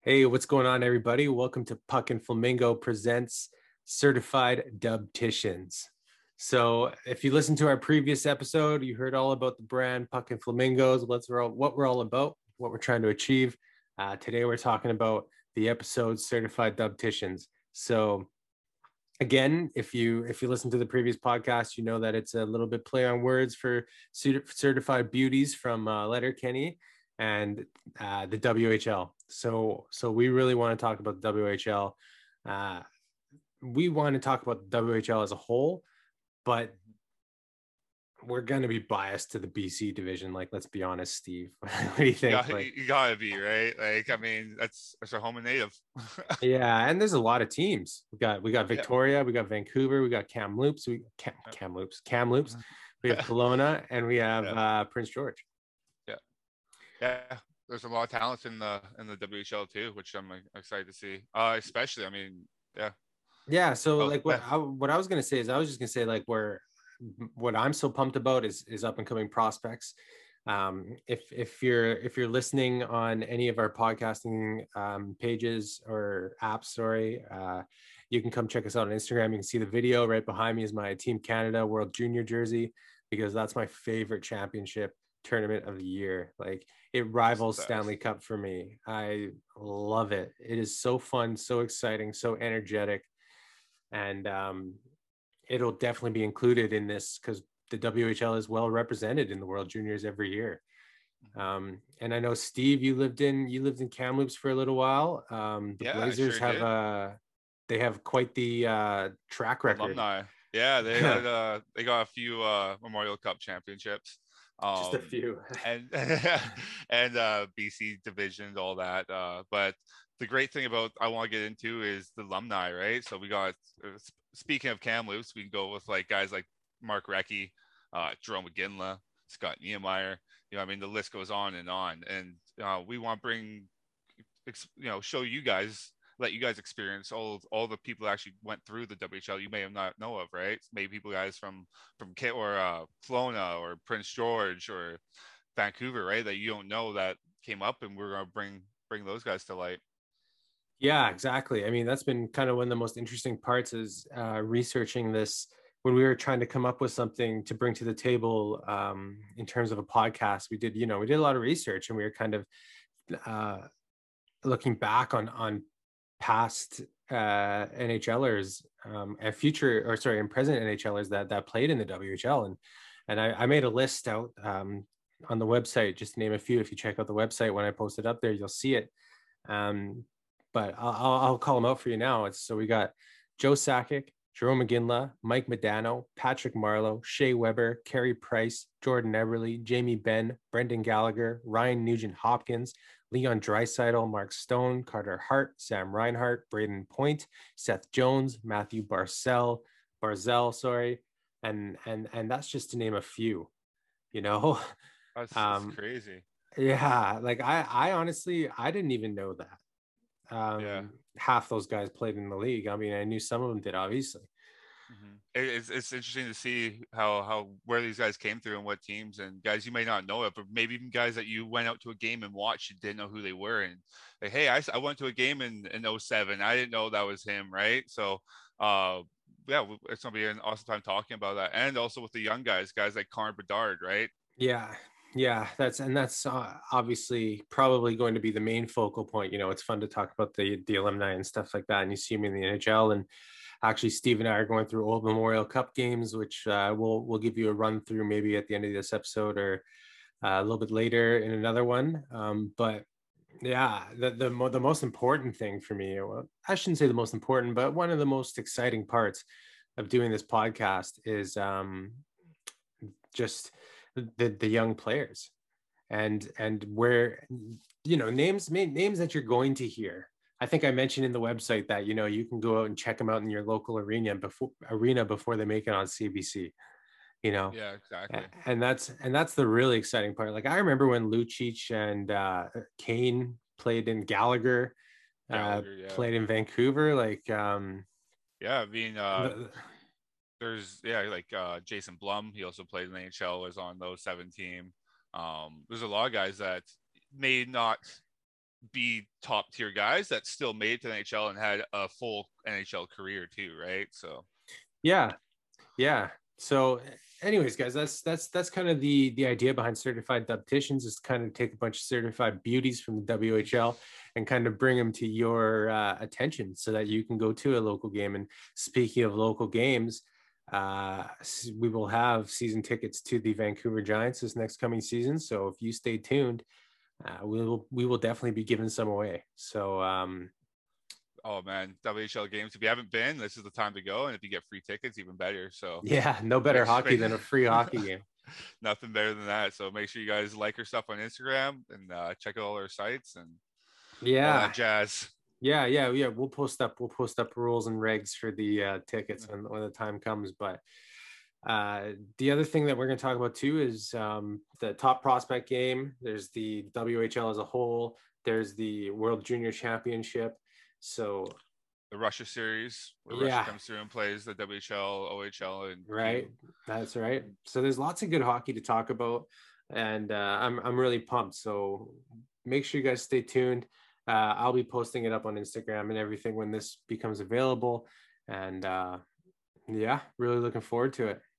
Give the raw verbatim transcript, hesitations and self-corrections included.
Hey, what's going on, everybody? Welcome to Puck and Flamingo presents Certified Dubticians. So, if you listened to our previous episode, you heard all about the brand Puck and Flamingos, what's we're all, what we're all about, what we're trying to achieve. Uh, today, we're talking about the episode Certified Dubticians. So, again, if you if you listen to the previous podcast, you know that it's a little bit play on words for certified beauties from uh, Letterkenny and uh, the W H L. So so we really want to talk about the W H L. Uh, we want to talk about the W H L as a whole, but we're going to be biased to the B C division. Like, let's be honest, Steve. What do you You think? got Like, you gotta be right. Like, I mean, that's that's our home and native. yeah, and there's a lot of teams. We got we got Yeah. Victoria, we got Vancouver, we got Kamloops, we Cam, Kamloops, Kamloops, we have Kelowna, and we have Yeah. uh, Prince George. Yeah. Yeah. There's a lot of talent in the in the W H L too, which I'm like, excited to see. Uh, especially, I mean, yeah. Yeah, so Oh, like what yeah. I, what I was gonna say is I was just gonna say like where what I'm so pumped about is is up and coming prospects. Um, if if you're if you're listening on any of our podcasting um, pages or apps, sorry, uh, you can come check us out on Instagram. You can see the video right behind me is my Team Canada World Junior jersey because that's my favorite championship tournament of the year. Like it It's the rivals Stanley best. Cup for me. I love it. It is so fun, so exciting, so energetic, and um, it'll definitely be included in this because the W H L is well represented in the World Juniors every year. Mhm. Um, and I know Steve, you lived in you lived in Kamloops for a little while. Um, the Yeah, I Blazers sure have did. uh, they have quite the uh, track record. Alumni. Yeah, they had uh they got a few uh Memorial Cup championships. Just a Um few. and and uh B C divisions, all that. Uh but the great thing about I want to get into is the alumni, right? So we got uh, speaking of Kamloops, we can go with like guys like Mark Recchi, uh Jerome McGinley, Scott Niemeyer. You know, I mean the list goes on and on. And uh we want to bring you know show you guys let you guys experience all all the people that actually went through the W H L you may have not know of, right? Maybe people guys from from Kit or uh Kelowna or Prince George or Vancouver, right? That you don't know that came up, and we're gonna bring bring those guys to light. Yeah, exactly. I mean, that's been kind of one of the most interesting parts is uh, researching this when we were trying to come up with something to bring to the table um, in terms of a podcast. We did, you know, we did a lot of research and we were kind of uh, looking back on on past uh, NHLers um, and future, or sorry, and present NHLers that that played in the W H L, and and I, I made a list out um, on the website, just to name a few. If you check out the website when I post it up there, you'll see it. Um, but I'll, I'll call them out for you now. It's so we got Joe Sakic, Jerome McGinley, Mike Modano, Patrick Marleau, Shea Weber, Carey Price, Jordan Eberle, Jamie Benn, Brendan Gallagher, Ryan Nugent Hopkins, Leon Draisaitl, Mark Stone, Carter Hart, Sam Reinhart, Braden Point, Seth Jones, Matthew Barcel, Barzell, sorry, and and and that's just to name a few. You know, That's that's um, crazy. yeah, like I I honestly I didn't even know that Yeah. um, half those guys played in the league. I mean, I knew some of them did, obviously. Mm-hmm. It, it's it's interesting to see how how where these guys came through and what teams, and guys you may not know it, but maybe even guys that you went out to a game and watched, you didn't know who they were, and like, hey, I, I went to a game in in oh seven, I didn't know that was him, right? So, uh, yeah, it's gonna be an awesome time talking about that, and also with the young guys, guys like Connor Bedard, right? Yeah, yeah, that's and that's uh, obviously probably going to be the main focal point. You know, it's fun to talk about the the alumni and stuff like that, and you see them in the N H L. And actually, Steve and I are going through old Memorial Cup games, which uh, we'll we'll give you a run through maybe at the end of this episode or uh, a little bit later in another one. Um, but yeah, the the, mo- the most important thing for me, well, I shouldn't say the most important, but one of the most exciting parts of doing this podcast is um, just the the young players and and where you know names names that you're going to hear. I think I mentioned in the website that you know you can go out and check them out in your local arena before arena before they make it on C B C. You know, Yeah, exactly. and that's and that's the really exciting part. Like I remember when Lucic and uh, Kane played in Gallagher, uh, Gallagher, yeah, played in Vancouver. Like um, yeah. I mean, uh, the, there's yeah, like uh, Jason Blum. He also played in the N H L. Was on those seven team. Um, there's a lot of guys that may not. be top tier guys that still made it to the N H L and had a full N H L career too, right? So Yeah, yeah. So, anyways, guys, that's that's that's kind of the the idea behind certified dubticians, is to kind of take a bunch of certified beauties from the W H L and kind of bring them to your uh, attention so that you can go to a local game. And speaking of local games, uh, we will have season tickets to the Vancouver Giants this next coming season. So if you stay tuned, uh, we will we will definitely be giving some away. So um, oh man, W H L games. If you haven't been, this is the time to go. And if you get free tickets, even better. So yeah, no better make, hockey make, than a free hockey game. nothing better than that. So make sure you guys like our stuff on Instagram and uh, check out all our sites and all Yeah. that jazz. Yeah, yeah, yeah. We'll post up. We'll post up rules and regs for the uh, tickets when when the time comes. But uh, the other thing that we're going to talk about too is um, the top prospect game. There's the W H L as a whole. There's the World Junior Championship. So the Russia series where yeah, Russia comes through and plays the W H L, O H L, and right. Q. That's right. So there's lots of good hockey to talk about, and uh, I'm I'm really pumped. So make sure you guys stay tuned. Uh, I'll be posting it up on Instagram and everything when this becomes available, and uh, yeah, really looking forward to it.